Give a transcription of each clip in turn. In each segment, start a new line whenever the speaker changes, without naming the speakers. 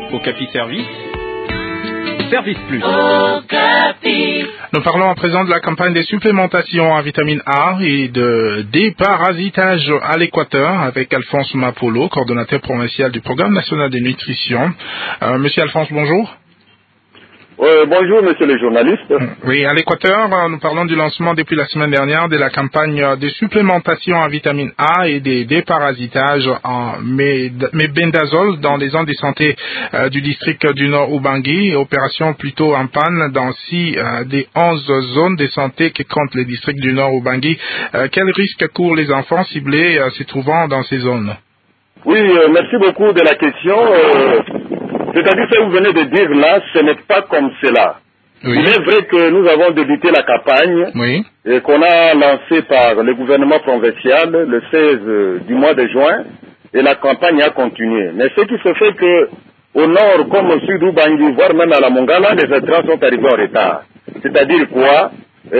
Okapi Service, Service Plus.
Okapi.
Nous parlons à présent de la campagne des supplémentations en vitamine A et de déparasitage à l'Équateur avec Alphonse Mapolo, coordonnateur provincial du programme national de nutrition. Monsieur Alphonse, bonjour.
Bonjour, monsieur le journaliste.
Oui, à l'Équateur, nous parlons du lancement depuis la semaine dernière de la campagne des supplémentations en vitamine A et des déparasitages en mébendazole dans les zones de santé du district du Nord Ubangui, opération plutôt en panne dans 6 des 11 zones de santé qui comptent le district du Nord Ubangui. Quels risques courent les enfants ciblés se trouvant dans ces zones?
Oui, merci beaucoup de la question. C'est-à-dire ce que vous venez de dire là, ce n'est pas comme cela. Oui. Il est vrai que nous avons débuté la campagne et qu'on a lancée par le gouvernement provincial le 16 du mois de juin et la campagne a continué. Mais ce qui se fait que au nord comme au sud d'Ubangui, voire même à la Mongala, les intrants sont arrivés en retard. C'est-à-dire quoi?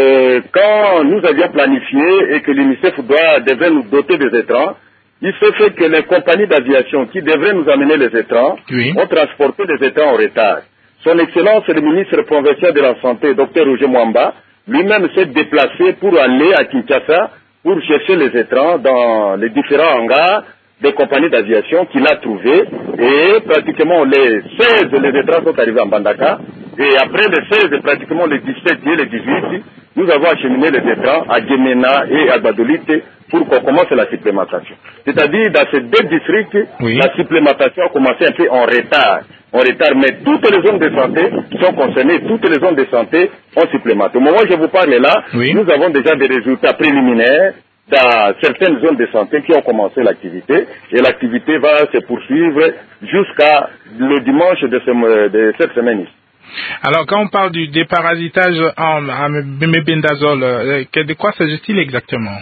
Quand nous avions planifié et que l'UNICEF devait nous doter des intrants, il se fait que les compagnies d'aviation qui devraient nous amener les étrants ont transporté les étrants en retard. Son Excellence, le ministre provincial de la Santé, Dr Roger Mwamba, lui-même s'est déplacé pour aller à Kinshasa pour chercher les étrants dans les différents hangars des compagnies d'aviation qu'il a trouvés. Et pratiquement les 16, les étrants sont arrivés en Bandaka. Et après les 16, pratiquement les 17 et les 18, nous avons acheminé les étrants à Djemena et à Badolite pour qu'on commence la supplémentation. C'est-à-dire, dans ces deux districts, la supplémentation a commencé un peu en retard. Mais toutes les zones de santé sont concernées, toutes les zones de santé ont supplémenté. Au moment où je vous parle là, nous avons déjà des résultats préliminaires dans certaines zones de santé qui ont commencé l'activité, et l'activité va se poursuivre jusqu'à le dimanche de cette semaine-ci.
Alors, quand on parle du déparasitage en mébendazole, de quoi s'agit-il exactement?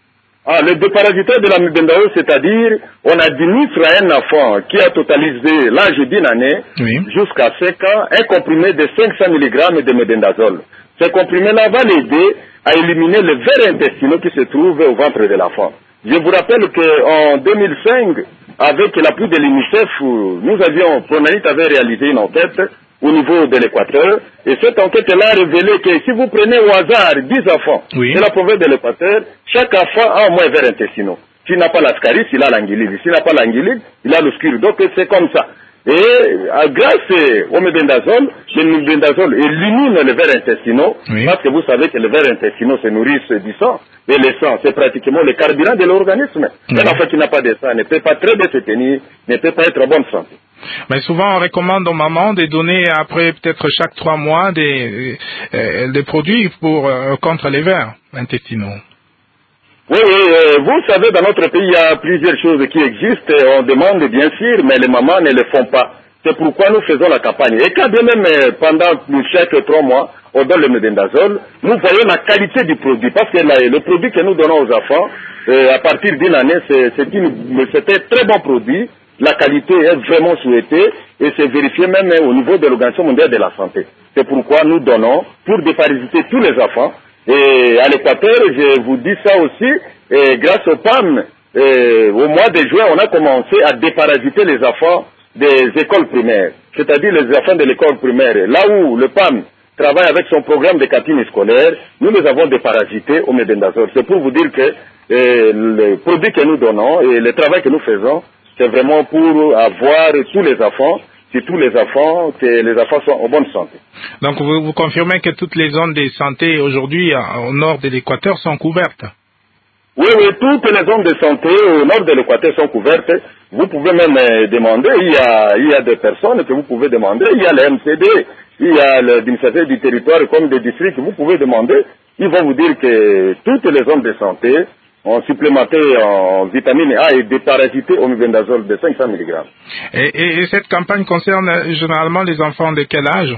Le déparasitage de la mébendazole, c'est-à-dire, on administre à un enfant qui a totalisé l'âge d'une année jusqu'à 5 ans un comprimé de 500 mg de mébendazole. Ce comprimé-là va l'aider à éliminer les vers intestinaux qui se trouvent au ventre de l'enfant. Je vous rappelle qu'en 2005, avec l'appui de l'UNICEF, Pronanit avait réalisé une enquête au niveau de l'Équateur, et cette enquête-là a révélé que si vous prenez au hasard 10 enfants de la province de l'Équateur, chaque enfant a au moins vers intestinaux. S'il n'a pas l'ascaris, il a l'anguilide. S'il n'a pas l'anguilide, il a l'oscure. Donc c'est comme ça. Et grâce au mébendazole, le mébendazole élimine les vers intestinaux, parce que vous savez que les vers intestinaux se nourrissent du sang, et le sang, c'est pratiquement le carburant de l'organisme. Un enfant qui n'a pas de sang ne peut pas très bien se tenir, ne peut pas être en bonne santé.
Mais souvent, on recommande aux mamans de donner après peut-être chaque 3 mois des produits contre les vers intestinaux.
Oui, vous savez, dans notre pays, il y a plusieurs choses qui existent. On demande bien sûr, mais les mamans ne le font pas. C'est pourquoi nous faisons la campagne. Et quand bien même, pendant chaque 3 mois, on donne le mébendazole, nous voyons la qualité du produit. Parce que le produit que nous donnons aux enfants, à partir d'une année, c'est un très bon produit. La qualité est vraiment souhaitée et c'est vérifié même au niveau de l'Organisation mondiale de la santé. C'est pourquoi nous donnons pour déparasiter tous les enfants. Et à l'Équateur, je vous dis ça aussi, et grâce au PAM, au mois de juin, on a commencé à déparasiter les enfants des écoles primaires, c'est-à-dire les enfants de l'école primaire. Là où le PAM travaille avec son programme de cantine scolaire, nous les avons déparasités au mébendazole. C'est pour vous dire que le produit que nous donnons et le travail que nous faisons, c'est vraiment pour avoir tous les enfants, surtout les enfants, que les enfants soient en bonne santé.
Donc vous confirmez que toutes les zones de santé aujourd'hui au nord de l'Équateur sont couvertes?
Oui, toutes les zones de santé au nord de l'Équateur sont couvertes. Vous pouvez même demander, il y a des personnes que vous pouvez demander, il y a le MCD, il y a l'administrateur du territoire comme des districts, vous pouvez demander, ils vont vous dire que toutes les zones de santé ont supplémenté en vitamine A et déparasité au mébendazole de 500 mg.
Et cette campagne concerne généralement les enfants de quel âge?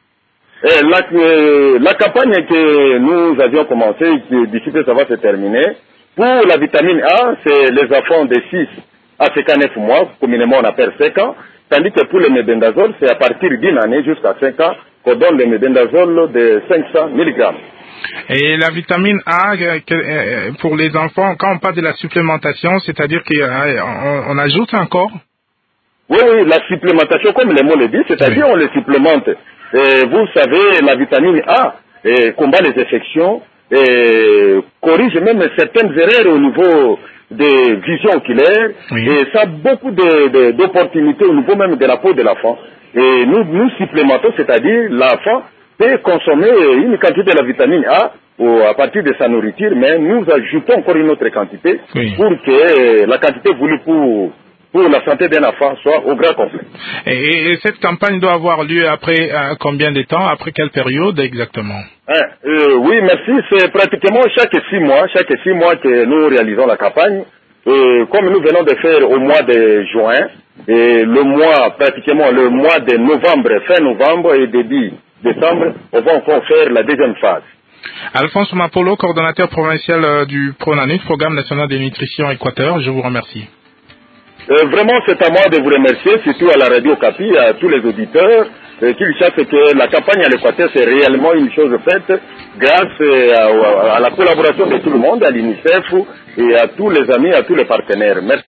La campagne que nous avions commencé, qui d'ici peu ça va se terminer, pour la vitamine A, c'est les enfants de 6 à 59 mois, communément on appelle 5 ans, tandis que pour le mébendazole, c'est à partir d'une année jusqu'à 5 ans qu'on donne le mébendazole de 500 mg.
Et la vitamine A, pour les enfants, quand on parle de la supplémentation, c'est-à-dire qu'on ajoute encore?
Oui, la supplémentation, comme les mots le disent, c'est-à-dire on les supplémente. Et vous savez, la vitamine A combat les infections et corrige même certaines erreurs au niveau des visions oculaires. Et ça a beaucoup d'opportunités au niveau même de la peau de l'enfant. Et nous supplémentons, c'est-à-dire l'enfant peut consommer une quantité de la vitamine A à partir de sa nourriture, mais nous ajoutons encore une autre quantité pour que la quantité voulue pour la santé d'un enfant soit au grand complet.
Et cette campagne doit avoir lieu après combien de temps, après quelle période exactement?
Oui, merci. C'est pratiquement chaque 6 mois que nous réalisons la campagne. Comme nous venons de faire au mois de juin, et pratiquement le mois de novembre, fin novembre et début décembre, on va encore faire la deuxième phase.
Alphonse Mapolo, coordonnateur provincial du PRONANUT, Programme national de nutrition Équateur, je vous remercie.
Vraiment, c'est à moi de vous remercier, surtout à la Radio Okapi, à tous les auditeurs, qu'ils sachent que la campagne à l'Équateur, c'est réellement une chose faite grâce à la collaboration de tout le monde, à l'UNICEF et à tous les amis, à tous les partenaires. Merci.